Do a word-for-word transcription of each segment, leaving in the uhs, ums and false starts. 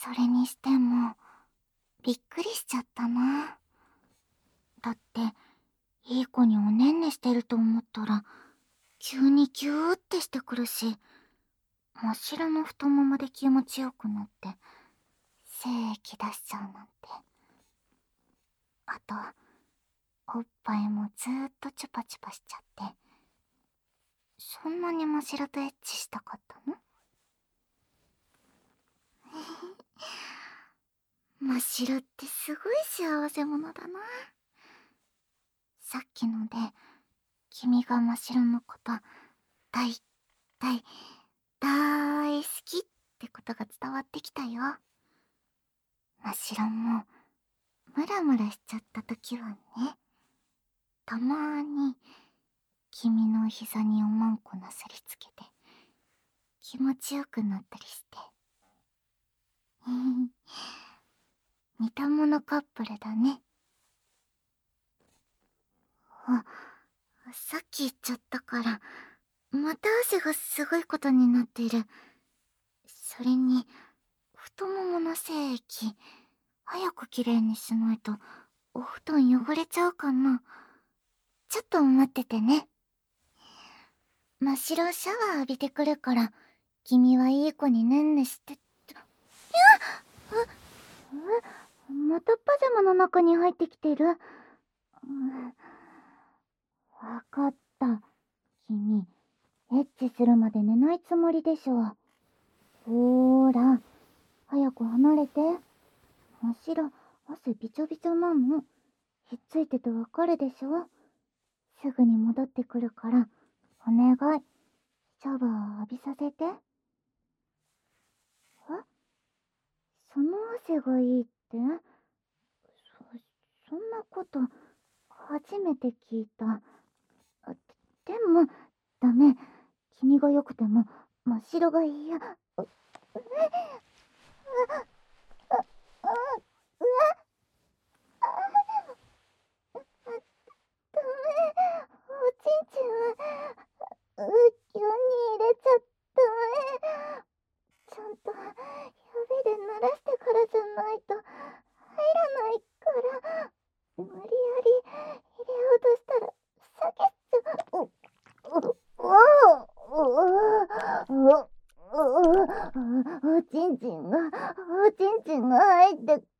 それにしてもびっくりしちゃったな。だっていい子におねんねしてると思ったら急にギューってしてくるし、真っ白の太ももで気持ちよくなって精液出しちゃうなんて。あとおっぱいもずーっとチュパチュパしちゃって。そんなに真っ白とエッチしたかったの？真っ白ってすごい幸せ者だな。さっきので君が真っ白のこと大大大好きってことが伝わってきたよ。真っ白もムラムラしちゃった時はね、たまーに君の膝におまんこなすりつけて気持ちよくなったりして。似た者カップルだね。あ、さっき言っちゃったからまた汗がすごいことになってる。それに太ももの精液早くきれいにしないとお布団汚れちゃうかな。ちょっと待っててね。真っ白シャワー浴びてくるから君はいい子にねんねして。いやっ、え、またパジャマの中に入ってきてる。わかった。君エッチするまで寝ないつもりでしょ。ほーら早く離れて。真っ白汗びちょびちょなの。ひっついててわかるでしょ。すぐに戻ってくるからお願い、シャワー浴びさせて。え、その汗がいいって？そ、そんなこと初めて聞いた。でもダメ、君が良くても真っ白が嫌。う、う、う、う、うわ、ダメ、おちんちんはう、急に入れちゃダメ。ちゃんと指で鳴らしてからじゃないと入らないから。無理やり入れようとしたら避けちゃう。おちんちんがおちんちんが入ってくるよ。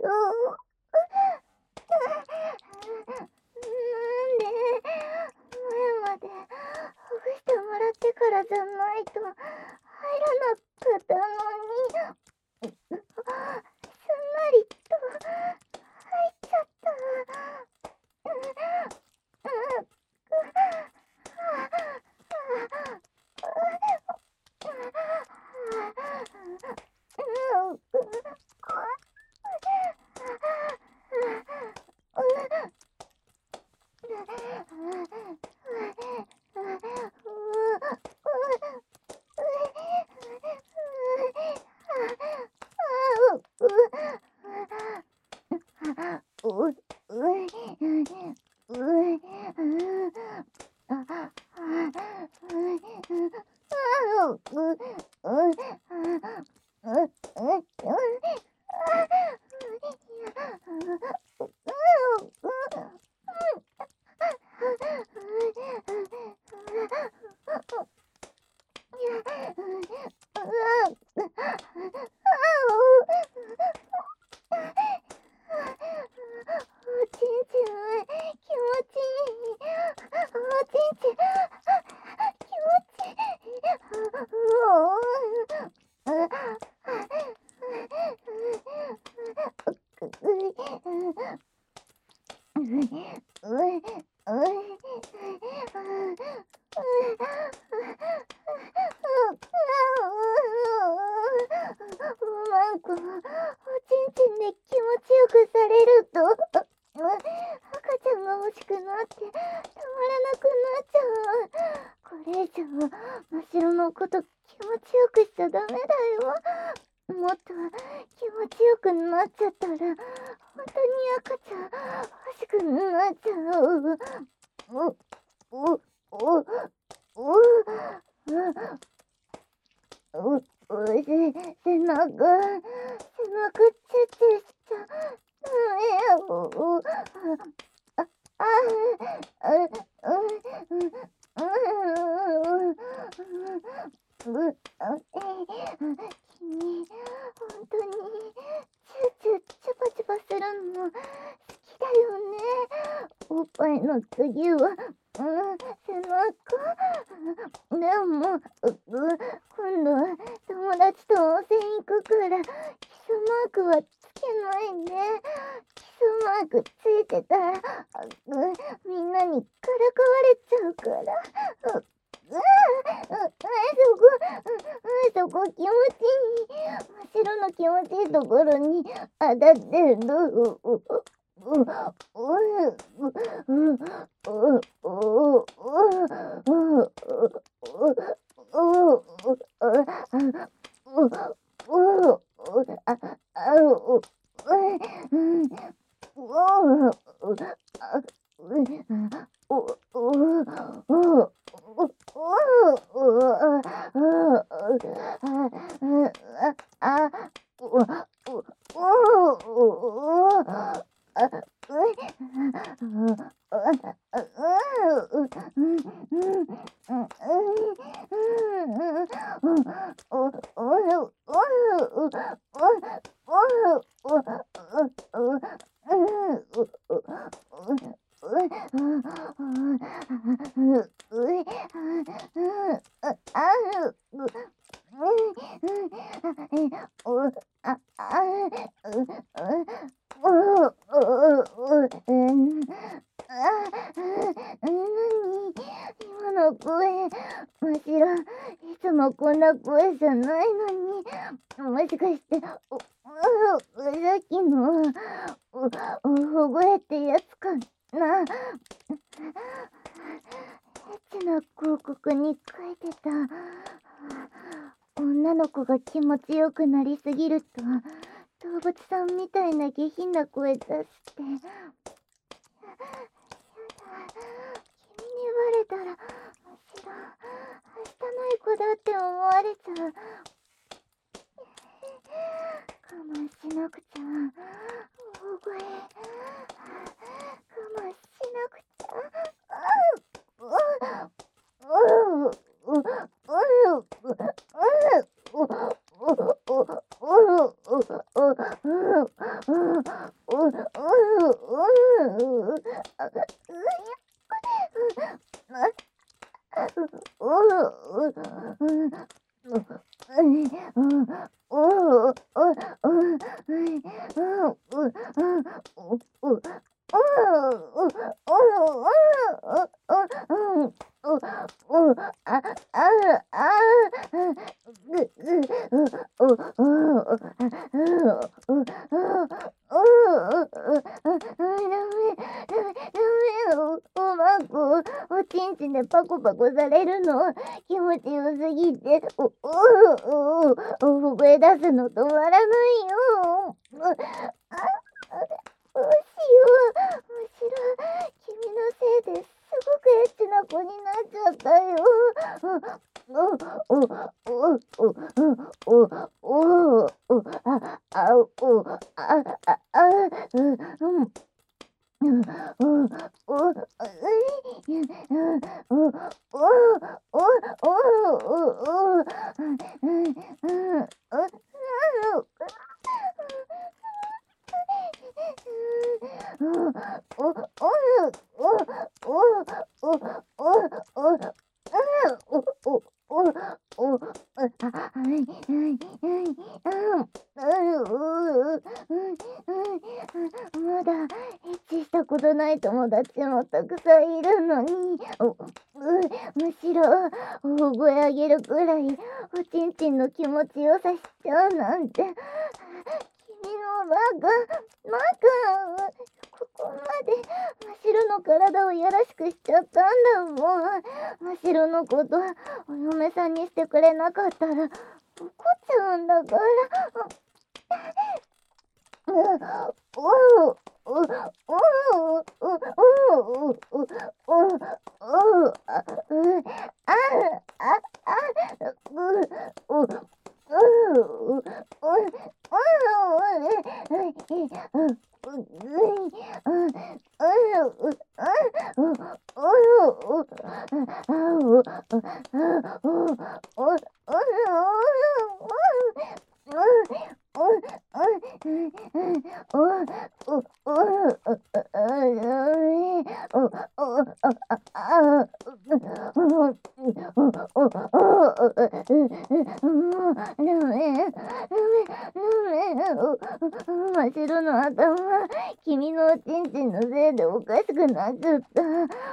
なんで前までほぐしてもらってからじゃないと入らなかったのに、すんなりと入っちゃった。真っ白のこと気持ちよくしちゃダメだよ。もっと気持ちよくなっちゃったら本当に赤ちゃん欲しくなっちゃう。う、う、う、う、う、う、 うせ、背中、背中チュチュしちゃダメよ。あ、あ、あ、あ、う、う、う、う、う、あ、え、君、本当に、チュチュ、チュパチュパするの、好きだよね。おっぱいの次は、うん、背中。でも、う、う、今度は友達と温泉行くから、キスマークはつけないで。キスマークついてたら、う、みんなにからかわれちゃうから。う、う、う、う、そこ、う、そこ気持ちいい。真っ白の気持ちいいところに当たってるの。う、う、う、う、う、う、う、う、今の声、むしろいつもこんな声じゃないのに、もしかして、お、う、さっきの、お、大声ってやつかな。エッチな広告に書いてた。女の子が気持ちよくなりすぎると、動物さんみたいな下品な声出して。やだ。君にバレたら、むしろ、汚い子だって思われちゃう。我慢しなくちゃ。大声。我慢しなくちゃ。う、う、う、う、う、う、おちんちんでパコパコされるの気持ちよすぎて、お、う、う、う、大声出すの止まらないよ。あ、どうしよう。むしろ、君のせいですごくエッチな子になっちゃったよ。う、う、う、う、う、う、う、う、う、あ、あ、う、あ、あ、あ、う、うん。うん、うん、うん、うん、うん、うん、まだエッチしたことない友達もたくさんいるのに、お、う、むしろ大声上げるくらいおちんちんの気持ちよさしちゃうなんて、君のバカ、バカ、ここまで真っ白の体をやらしくしちゃったんだもん。真っ白のことお嫁さんにしてくれなかったら怒っちゃうんだから。 真っ白の頭、君のおちんちんのせいでおかしくなっちゃった。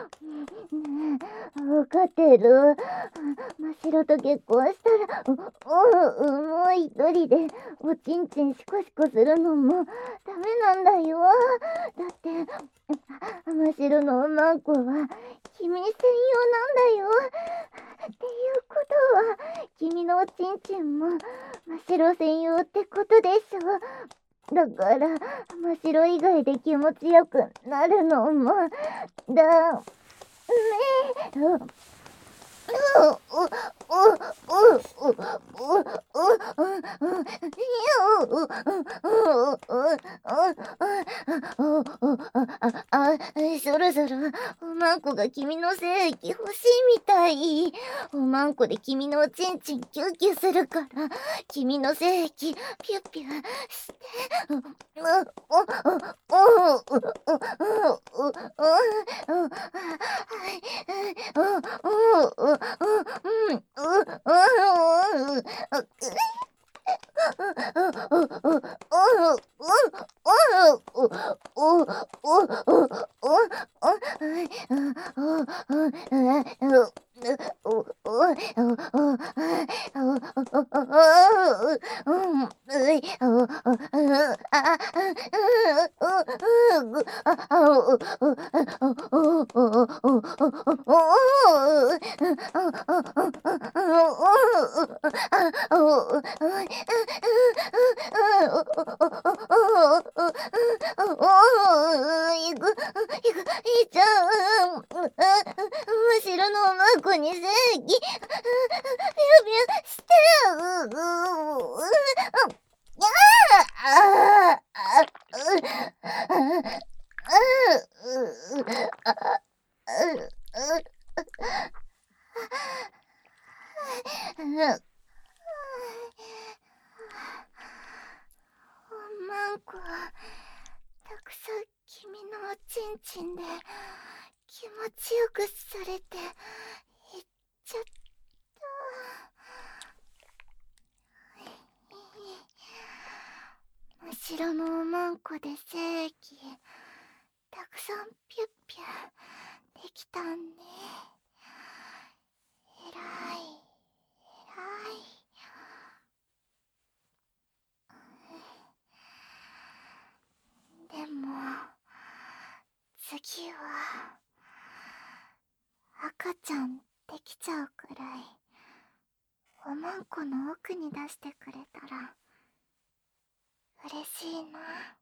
わかってる。真っ白と結婚したら、う、う、もう一人でおちんちんシコシコするのもダメなんだよ。だって、真っ白のマンコは君専用なんだよ。っていうことは、君のおちんちんも真っ白専用ってことでしょ。だから、真っ白以外で気持ちよくなるのも、だ、め、そろそろおまんこが君の精液欲しいみたい。おまんこで君のおちんちんキュッキュするから、君の精液ピュッピュして。いく、いく、いっちゃう。真っ白のおまんこに精液、ピューピューして。おまんこはたくさん君のおちんちんで気持ちよくされていっちゃった。真っ白のおまんこで精液たくさんピュッピュできたんね。えらい、えらい。でも次は赤ちゃんできちゃうくらいおまんこの奥に出してくれたら嬉しいな。